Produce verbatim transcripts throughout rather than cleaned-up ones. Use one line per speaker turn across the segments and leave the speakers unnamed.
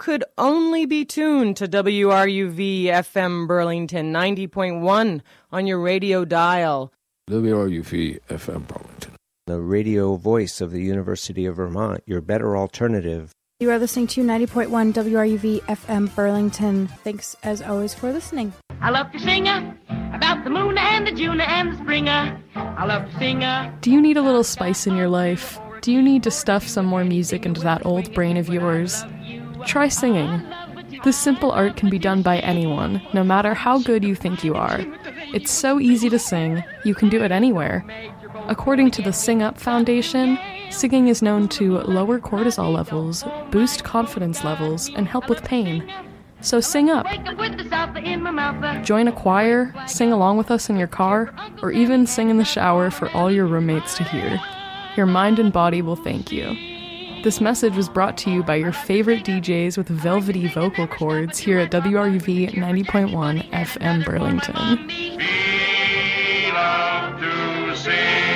could only be tuned to W R U V F M Burlington ninety point one on your radio dial.
W R U V F M Burlington,
the radio voice of the University of Vermont, your better alternative.
You are listening to ninety point one W R U V F M Burlington. Thanks, as always, for listening.
I love to sing about the moon and the June and the spring. I love to sing.
Do you need a little spice in your life? Do you need to stuff some more music into that old brain of yours? Try singing. This simple art can be done by anyone, no matter how good you think you are. It's so easy to sing, you can do it anywhere. According to the Sing Up Foundation, singing is known to lower cortisol levels, boost confidence levels, and help with pain. So sing up. Join a choir, sing along with us in your car, or even sing in the shower for all your roommates to hear. Your mind and body will thank you. This message was brought to you by your favorite D Js with velvety vocal cords here at W R U V ninety point one F M Burlington.
We love to sing.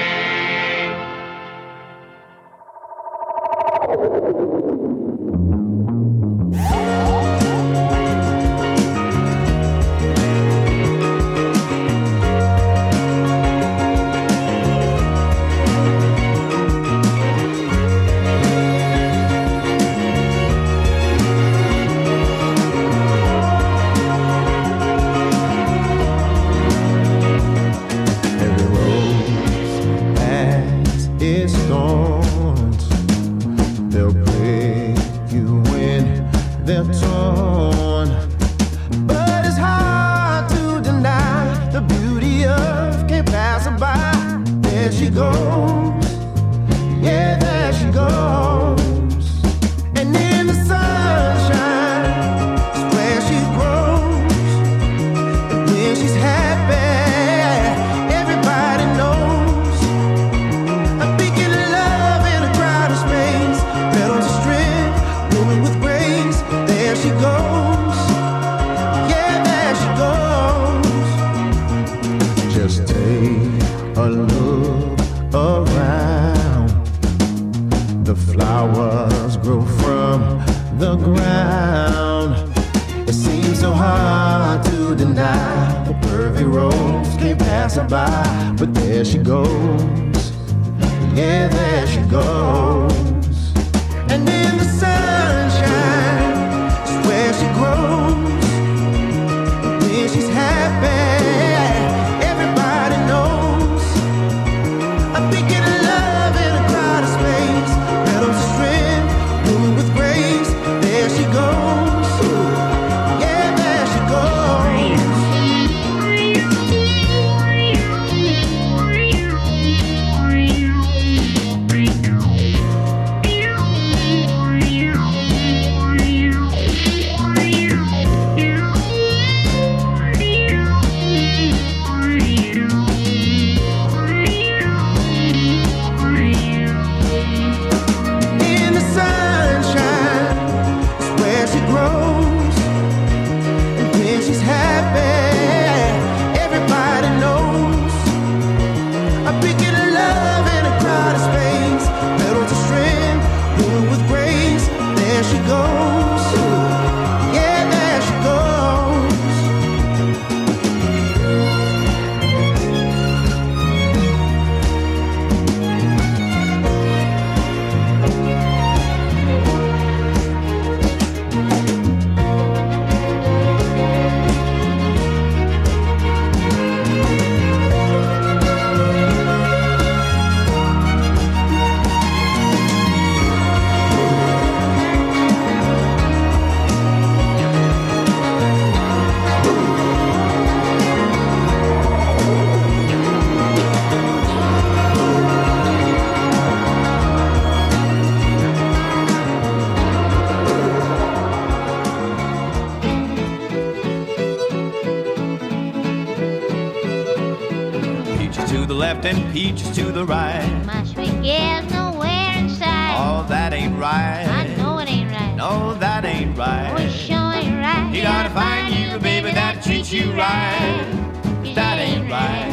And peaches to the right.
My sweet gal's nowhere in sight.
Oh, that ain't right.
I know it ain't right.
No, that ain't right.
Oh, it sure ain't right.
You gotta find you a baby that treats you right. That ain't right.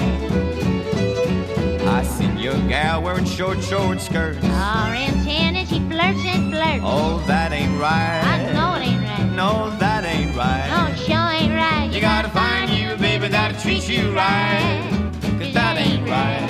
I seen your gal wearing short, short skirts.
Or in tennis, she flirts and flirts.
Oh, that ain't right.
I know it ain't right.
no, that ain't right.
No, it sure ain't right.
You gotta find you a baby that'll treat you right, 'cause that ain't right.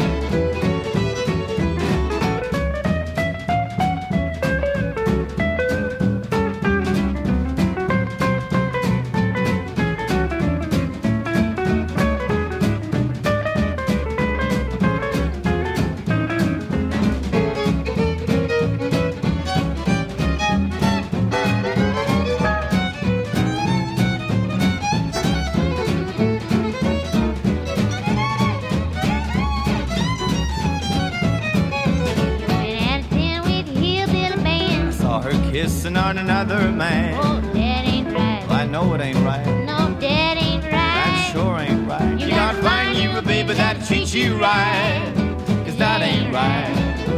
Kissing on another man.
Oh, that ain't right.
Well, I know it ain't right.
No, that ain't right.
That sure ain't right. You, you gotta, gotta find you a baby that'll treat you right, 'cause that ain't right.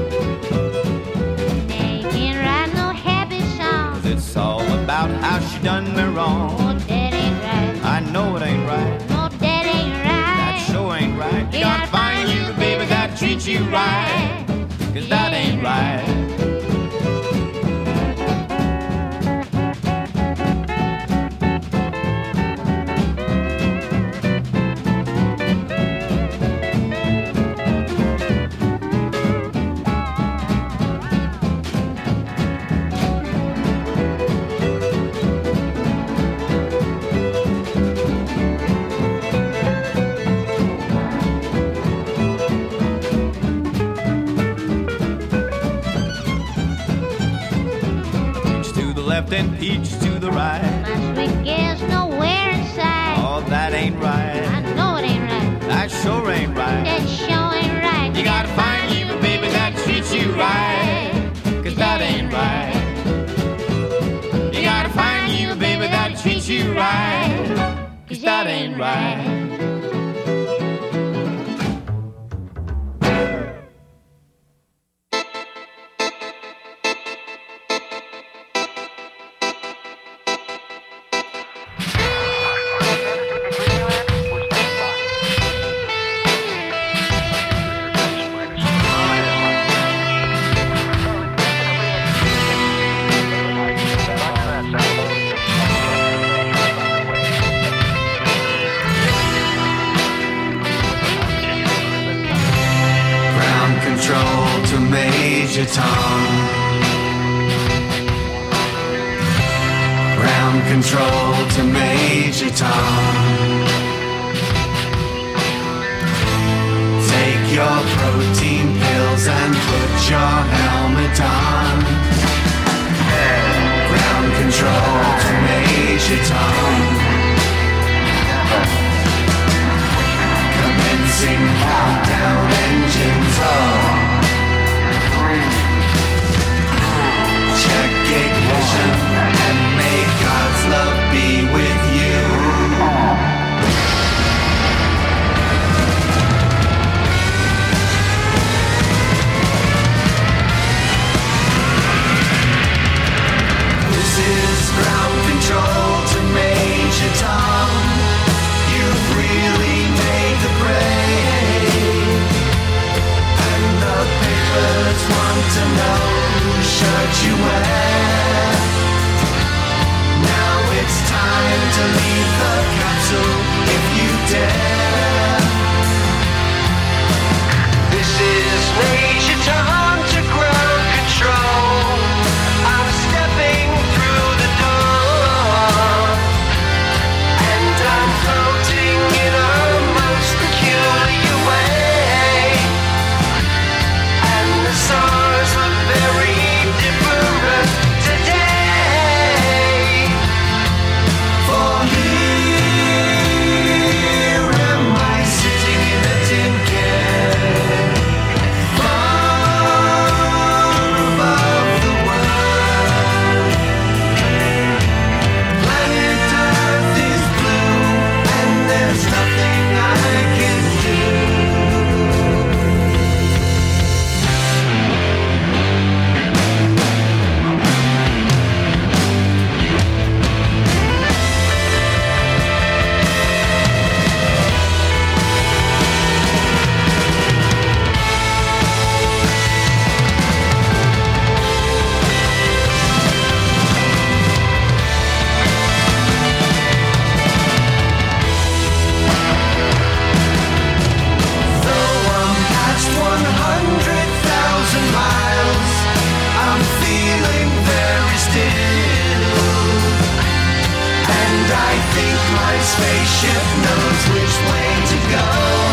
They can't write no happy songs.
'Cause it's all about how she done me wrong.
Oh, that ain't right.
I know it ain't right.
No, that ain't right.
That sure ain't right. You, you gotta, gotta find you a baby that'll treat you right, 'cause that ain't right. And peach to the right.
My sweet girl's nowhere in sight.
Oh, that ain't right.
I know it ain't right.
That sure ain't right.
That sure ain't right.
You gotta find you a baby that treats you right, 'cause that ain't right. You gotta find you a baby that treats you right, 'cause that ain't right. Major Tom. Ground control to Major Tom. Take your protein pills and put your helmet on. Ground control to Major Tom. Commencing countdown, engines on. Check ignition and may God's love be with you. This is ground control to Major Tom. You've really made the grade. ship knows which way to go.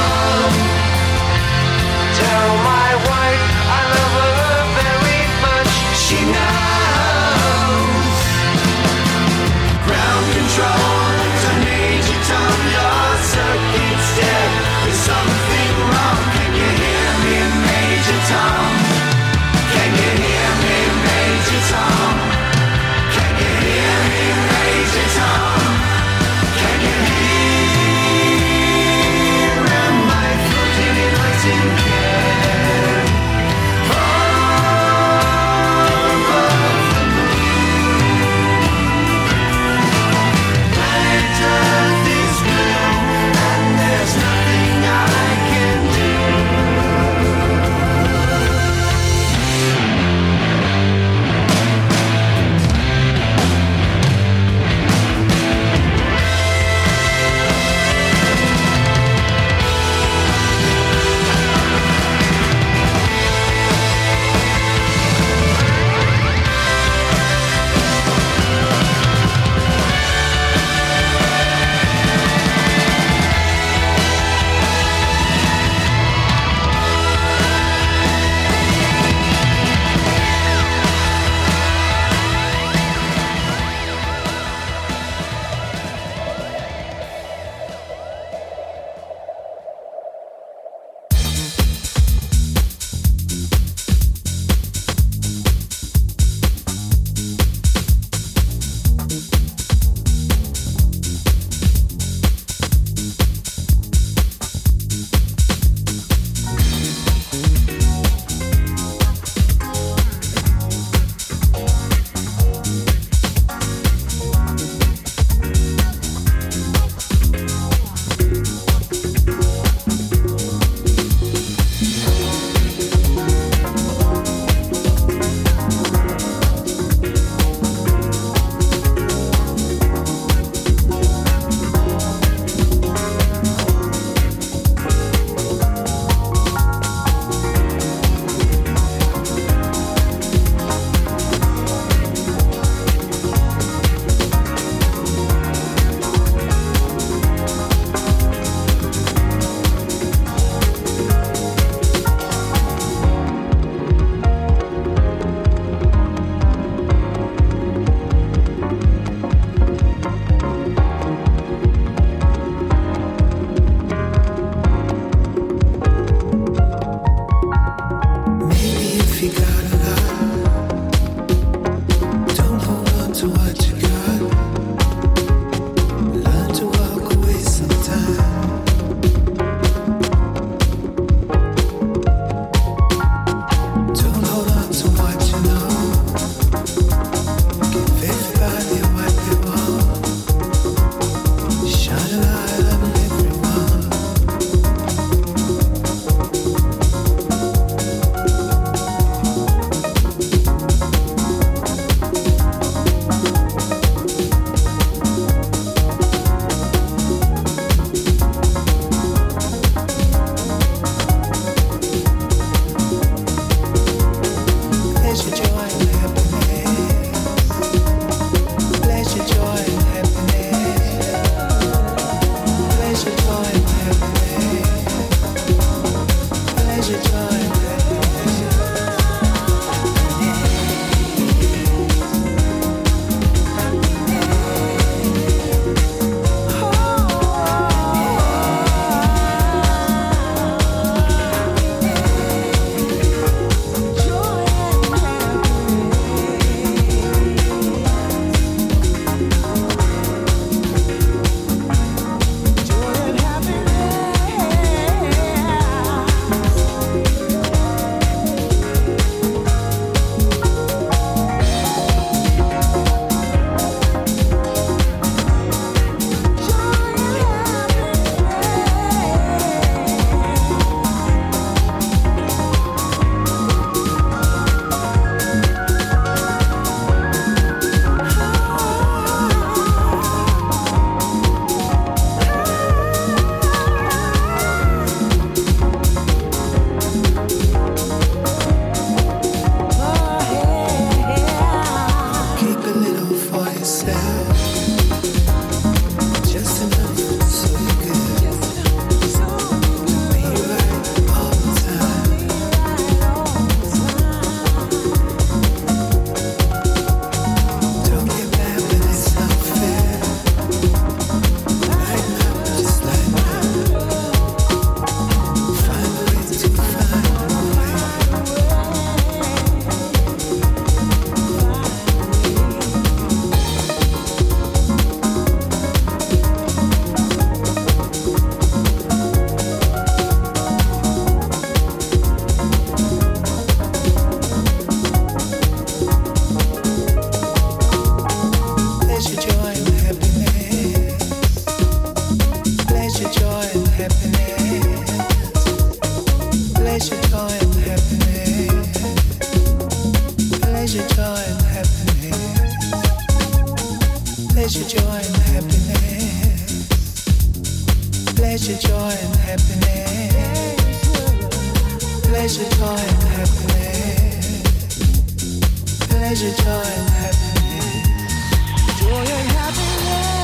Tell my wife I love her very much. She knows. Ground control to Major Tom, your circuit's dead. There's something wrong. Can you hear me, Major Tom? Can you hear me, Major Tom? Can you hear me, Major Tom? Can you hear my floating in waiting care? Above the moon, planet Earth is blue, and there's nothing I can do.
Pleasure, joy, and happiness. Pleasure, joy, and happiness. Pleasure, joy, and happiness. Pleasure, joy, and happiness. Pleasure, joy, and happiness. Pleasure, joy, and happiness. Joy and happiness.